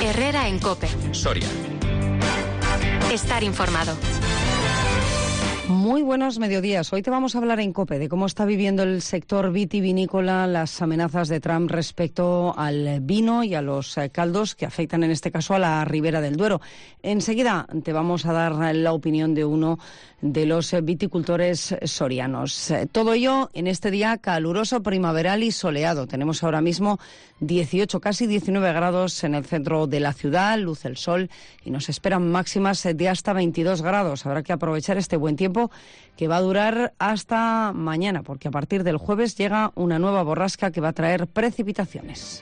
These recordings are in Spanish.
Herrera en COPE. Soria. Estar informado. Muy buenos mediodías. Hoy te vamos a hablar en COPE de cómo está viviendo el sector vitivinícola las amenazas de Trump respecto al vino y a los caldos que afectan en este caso a la Ribera del Duero. Enseguida te vamos a dar la opinión de uno de los viticultores sorianos. Todo ello en este día caluroso, primaveral y soleado. Tenemos ahora mismo 18, casi 19 grados en el centro de la ciudad, luce el sol y nos esperan máximas de hasta 22 grados. Habrá que aprovechar este buen tiempo que va a durar hasta mañana, porque a partir del jueves llega una nueva borrasca que va a traer precipitaciones.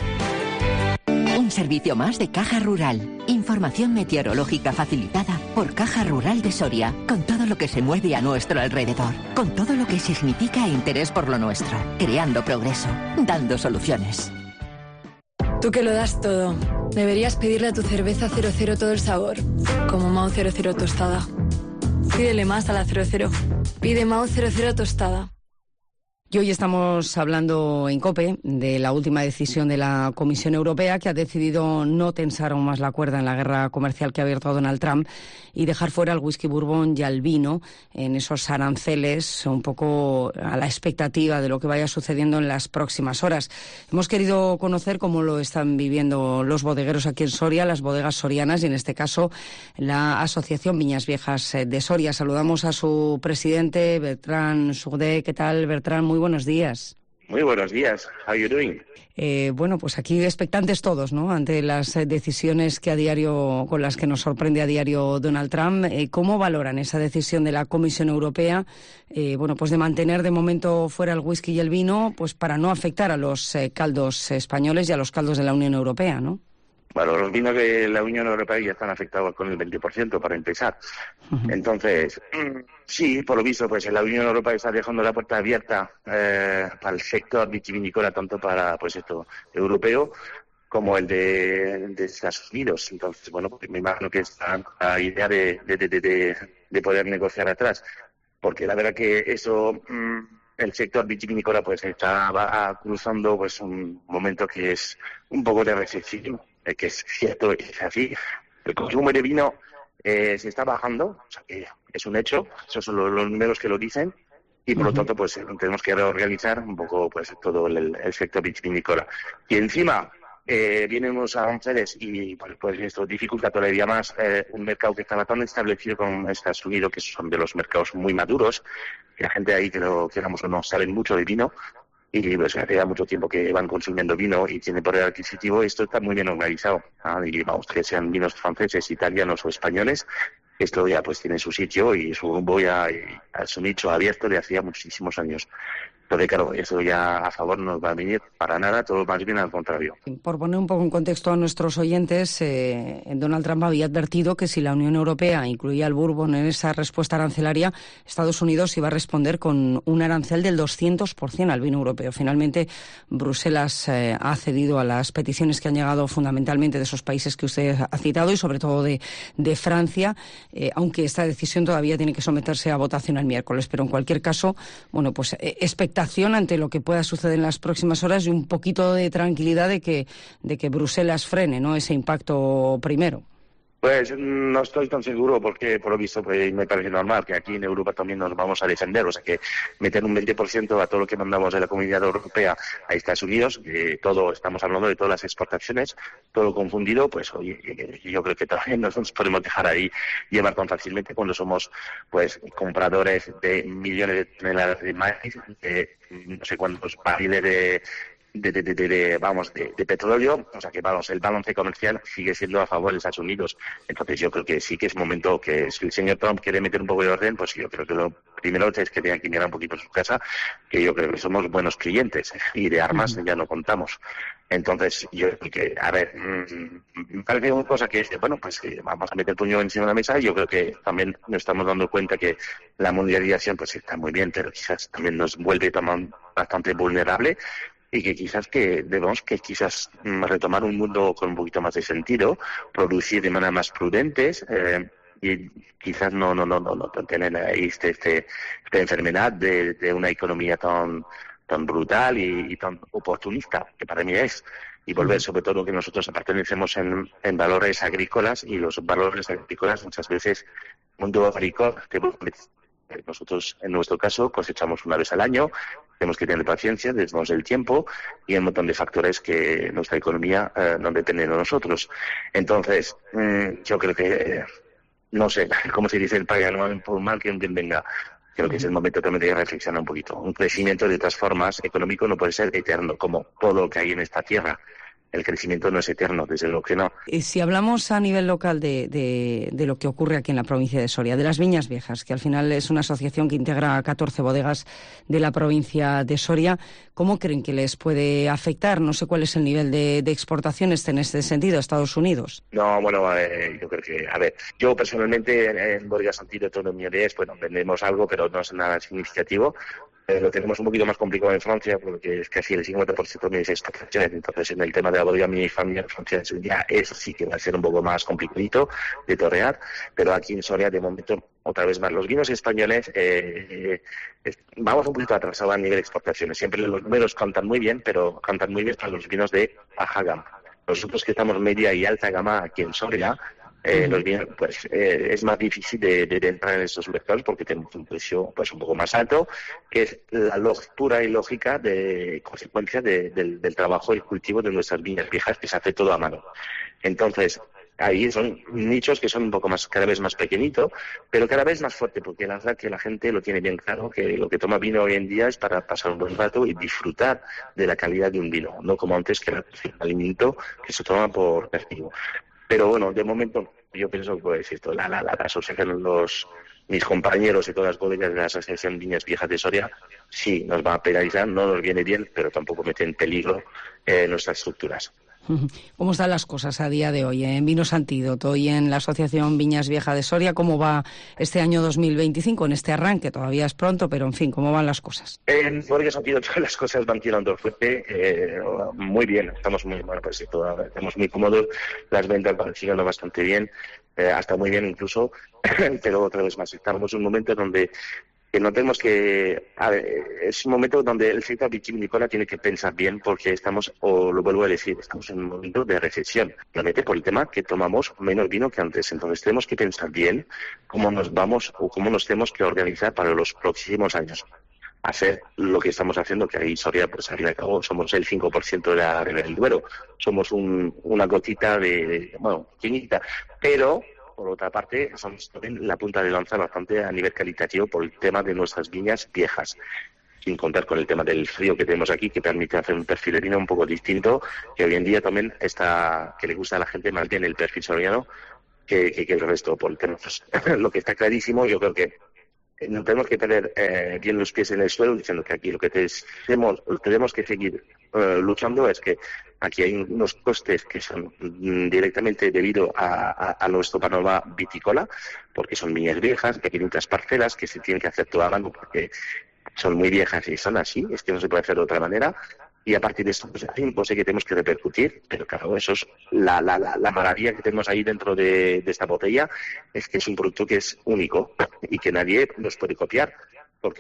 Un servicio más de Caja Rural. Información meteorológica facilitada por Caja Rural de Soria, con todo lo que se mueve a nuestro alrededor, con todo lo que significa interés por lo nuestro, creando progreso, dando soluciones. Tú que lo das todo, deberías pedirle a tu cerveza 00 todo el sabor, como Mao 00 tostada. Pídele más a la 00. Pide Mao 00 tostada. Y hoy estamos hablando en COPE de la última decisión de la Comisión Europea, que ha decidido no tensar aún más la cuerda en la guerra comercial que ha abierto Donald Trump y dejar fuera al whisky bourbon y al vino en esos aranceles, un poco a la expectativa de lo que vaya sucediendo en las próximas horas. Hemos querido conocer cómo lo están viviendo los bodegueros aquí en Soria, las bodegas sorianas y en este caso la Asociación Viñas Viejas de Soria. Saludamos a su presidente, Bertran Sugde. ¿Qué tal, Bertran? Muy buenos días. Muy buenos días. How are you doing? Bueno, pues aquí expectantes todos, ¿no? Ante las decisiones que con las que nos sorprende a diario Donald Trump. ¿Cómo valoran esa decisión de la Comisión Europea? Pues de mantener de momento fuera el whisky y el vino, pues para no afectar a los caldos españoles y a los caldos de la Unión Europea, ¿no? Bueno, los vinos de la Unión Europea ya están afectados con el 20% para empezar. Uh-huh. Entonces, sí, por lo visto, pues la Unión Europea está dejando la puerta abierta para el sector vitivinícola, tanto para pues esto europeo como el de Estados Unidos. Entonces, bueno, pues me imagino que está la idea de poder negociar atrás, porque la verdad que eso, el sector vitivinícola pues va cruzando pues un momento que es un poco de recesión. Que es cierto, es así. El consumo de vino se está bajando, o sea que es un hecho, esos son los números que lo dicen, y por lo tanto pues tenemos que reorganizar un poco pues todo el sector vitivinícola. Y encima vienen unos aranceles y pues esto dificulta todavía más un mercado que estaba tan establecido con Estados Unidos, que son de los mercados muy maduros, que la gente ahí, que lo queramos o no, saben mucho de vino. Y pues hace ya mucho tiempo que van consumiendo vino y tiene poder adquisitivo. Esto está muy bien organizado, ¿no? Y vamos, que sean vinos franceses, italianos o españoles, esto ya pues tiene su sitio y su rumbo ya a su nicho abierto de hacía muchísimos años. Entonces, claro, eso ya a favor no nos va a venir para nada, todo más bien al contrario. Por poner un poco en contexto a nuestros oyentes, Donald Trump había advertido que si la Unión Europea incluía el bourbon en esa respuesta arancelaria, Estados Unidos iba a responder con un arancel del 200% al vino europeo. Finalmente, Bruselas ha cedido a las peticiones que han llegado fundamentalmente de esos países que usted ha citado y sobre todo de Francia, aunque esta decisión todavía tiene que someterse a votación el miércoles. Pero en cualquier caso, bueno, pues expectación ante lo que pueda suceder en las próximas horas y un poquito de tranquilidad de que Bruselas frene, ¿no?, ese impacto primero. Pues no estoy tan seguro porque, por lo visto, pues me parece normal que aquí en Europa también nos vamos a defender. O sea, que meter un 20% a todo lo que mandamos de la Comunidad Europea a Estados Unidos, todo, estamos hablando de todas las exportaciones, todo confundido, pues oye, yo creo que también no nos podemos dejar ahí llevar tan fácilmente cuando somos pues compradores de millones de toneladas de maíz, no sé cuántos barriles de petróleo, o sea que vamos, el balance comercial sigue siendo a favor de Estados Unidos. Entonces yo creo que sí que es momento que si el señor Trump quiere meter un poco de orden, pues yo creo que lo primero es que tenga que mirar un poquito su casa, que yo creo que somos buenos clientes y de armas ya no contamos. Entonces yo creo que, a ver, me parece una cosa que, bueno, pues vamos a meter el puño encima de la mesa y yo creo que también nos estamos dando cuenta que la mundialización pues está muy bien, pero quizás también nos vuelve bastante vulnerable. Y que quizás debemos retomar un mundo con un poquito más de sentido, producir de manera más prudentes y quizás no tener ahí esta enfermedad de una economía tan tan brutal y tan oportunista, que para mí es, y volver sobre todo que nosotros pertenecemos en valores agrícolas, y los valores agrícolas muchas veces, mundo agrícola, nosotros en nuestro caso cosechamos una vez al año, tenemos que tener paciencia, tenemos el tiempo y hay un montón de factores que nuestra economía no depende de nosotros. Entonces, yo creo que, no sé, como se dice el pagano, por mal que bien venga, creo que es el momento también de reflexionar un poquito. Un crecimiento de todas formas económico no puede ser eterno, como todo lo que hay en esta tierra. El crecimiento no es eterno, desde luego que no. Si hablamos a nivel local de lo que ocurre aquí en la provincia de Soria, de las Viñas Viejas, que al final es una asociación que integra a 14 bodegas de la provincia de Soria, ¿cómo creen que les puede afectar? No sé cuál es el nivel de exportaciones en este sentido a Estados Unidos. No, bueno, yo creo que, a ver, yo personalmente en Bodegas Antídoto de Mieres, bueno, vendemos algo, pero no es nada significativo. Lo tenemos un poquito más complicado en Francia porque es casi el 50% de mis exportaciones. Entonces, en el tema de la bodega mi familia en Francia ya eso sí que va a ser un poco más complicadito de torear, pero aquí en Soria de momento otra vez más los vinos españoles vamos un poquito atrasados a nivel de exportaciones. Siempre los números cantan muy bien, pero cantan muy bien para los vinos de baja gama. Nosotros que estamos media y alta gama aquí en Soria, los vinos, pues es más difícil de entrar en estos mercados porque tenemos un precio pues un poco más alto, que es la pura y lógica de consecuencia del trabajo y cultivo de nuestras viñas viejas, que se hace todo a mano. Entonces, ahí son nichos que son un poco más, cada vez más pequeñito, pero cada vez más fuerte, porque la verdad que la gente lo tiene bien claro, que lo que toma vino hoy en día es para pasar un buen rato y disfrutar de la calidad de un vino, no como antes, que era un alimento que se toma por castigo. Pero bueno, de momento yo pienso que puede decir la asociación, mis compañeros y todas las bodegas de la Asociación Viñas Viejas de Soria, sí nos va a penalizar, no nos viene bien, pero tampoco mete en peligro nuestras estructuras. ¿Cómo están las cosas a día de hoy en Vinos Antídoto y en la Asociación Viñas Viejas de Soria? ¿Cómo va este año 2025 en este arranque? Todavía es pronto, pero en fin, ¿cómo van las cosas? En Bodegas Antídoto las cosas van tirando fuerte, muy bien, estamos muy bueno, pues estamos muy cómodos, las ventas van siguiendo bastante bien, hasta muy bien incluso, pero otra vez más, estamos en un momento donde no tenemos que... A ver, es un momento donde el sector vitivinícola tiene que pensar bien porque estamos, o lo vuelvo a decir, estamos en un momento de recesión, realmente por el tema que tomamos menos vino que antes. Entonces tenemos que pensar bien cómo nos vamos o cómo nos tenemos que organizar para los próximos años. Hacer lo que estamos haciendo, que ahí Soria, pues al fin y al cabo, somos el 5% de la Ribera del Duero. Somos una gotita bueno, pequeñita, pero... Por otra parte, somos también la punta de lanza bastante a nivel calitativo por el tema de nuestras viñas viejas. Sin contar con el tema del frío que tenemos aquí, que permite hacer un perfil de vino un poco distinto, que hoy en día también que le gusta a la gente más bien el perfil soriano que el resto. Por el tema, pues, lo que está clarísimo, yo creo que no tenemos que tener bien los pies en el suelo diciendo que aquí lo que tenemos que seguir luchando es que aquí hay unos costes que son directamente debido a nuestro panorama vitícola, porque son viñas viejas, pequeñitas parcelas que se tienen que hacer toda mano porque son muy viejas y son así, es que no se puede hacer de otra manera. Y a partir de esto, pues sé que tenemos que repercutir, pero claro, eso es la maravilla que tenemos ahí dentro de esta botella, es que es un producto que es único y que nadie nos puede copiar, porque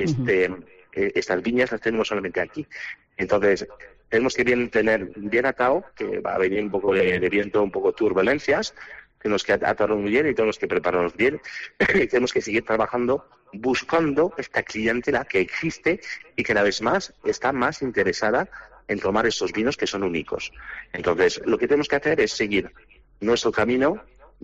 estas viñas las tenemos solamente aquí. Entonces, tenemos que tener bien atado, que va a venir un poco de viento, un poco turbulencias, tenemos que atarnos muy bien y tenemos que prepararnos bien y tenemos que seguir trabajando buscando esta clientela que existe y que cada vez más está más interesada en tomar estos vinos que son únicos. Entonces, lo que tenemos que hacer es seguir nuestro camino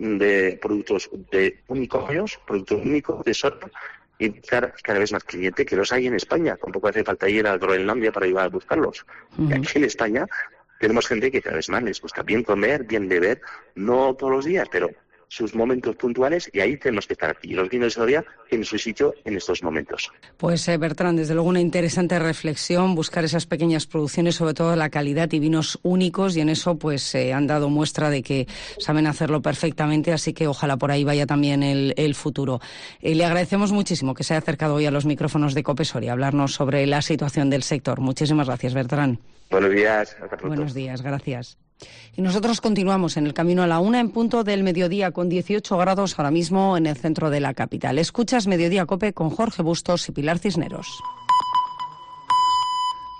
de productos de unicornios, productos únicos de Soria, y buscar cada vez más cliente, que los hay en España. Tampoco hace falta ir a Groenlandia para ir a buscarlos. Y aquí en España tenemos gente que cada vez más les gusta bien comer, bien beber, no todos los días, pero sus momentos puntuales, y ahí tenemos que estar aquí. Y los vinos de Soria tienen su sitio en estos momentos. Pues Bertrand, desde luego una interesante reflexión, buscar esas pequeñas producciones, sobre todo la calidad y vinos únicos, y en eso pues han dado muestra de que saben hacerlo perfectamente, así que ojalá por ahí vaya también el futuro. Le agradecemos muchísimo que se haya acercado hoy a los micrófonos de COPE Soria a hablarnos sobre la situación del sector. Muchísimas gracias, Bertrand. Buenos días, hasta pronto. Buenos días, gracias. Y nosotros continuamos en el camino a la 1 en punto del mediodía, con 18 grados ahora mismo en el centro de la capital. Escuchas Mediodía COPE con Jorge Bustos y Pilar Cisneros.